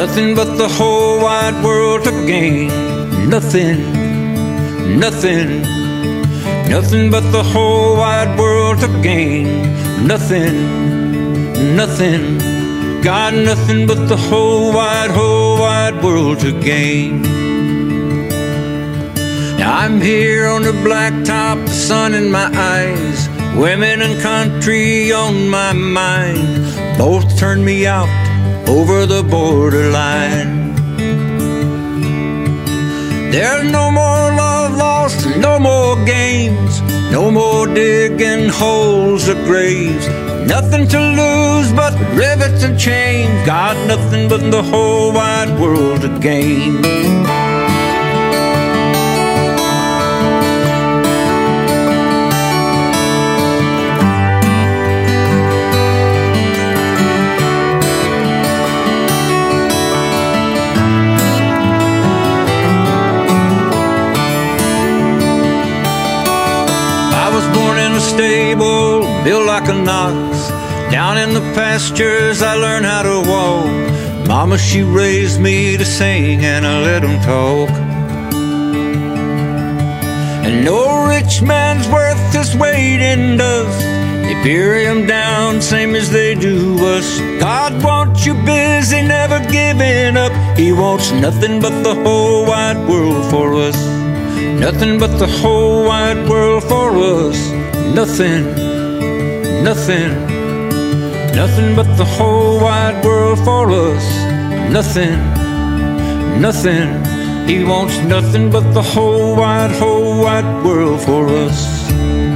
nothing but the whole wide world to gain. Nothing, nothing, nothing but the whole wide world to gain. Nothing, nothing, got nothing but the whole wide world to gain. Now I'm here on the blacktop, the sun in my eyes, women and country on my mind. Both turn me out over the borderline. There's no more love lost, no more games, no more digging holes or graves. Nothing to lose but rivets and chains. Got nothing but the whole wide world to gain. Stable, built like an ox. Down in the pastures I learned how to walk. Mama, she raised me to sing and I let them talk. And no rich man's worth his weight in dust. They bury him down same as they do us. God wants you busy, never giving up. He wants nothing but the whole wide world for us. Nothing but the whole wide world for us. Nothing, nothing, nothing but the whole wide world for us. Nothing, nothing, he wants nothing but the whole wide world for us.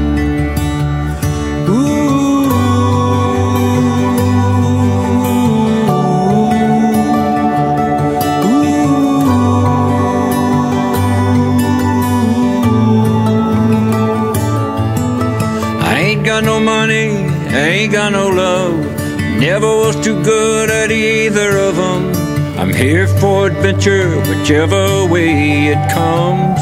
Got no money, I ain't got no love. Never was too good at either of them. I'm here for adventure, whichever way it comes.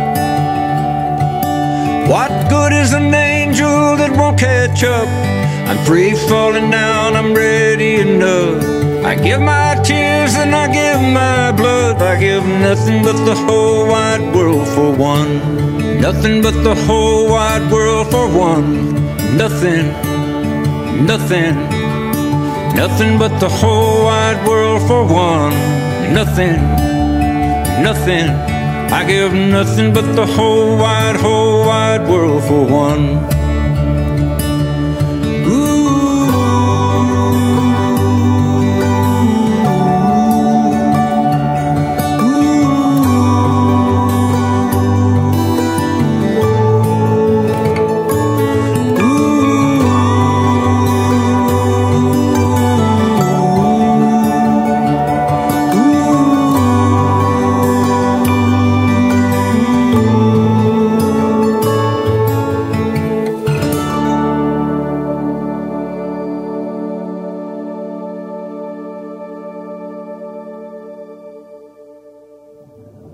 What good is an angel that won't catch up? I'm free falling down, I'm ready enough. I give my tears and I give my blood. I give nothing but the whole wide world for one. Nothing but the whole wide world for one. Nothing, nothing, nothing but the whole wide world for one. Nothing, nothing, I give nothing but the whole wide world for one.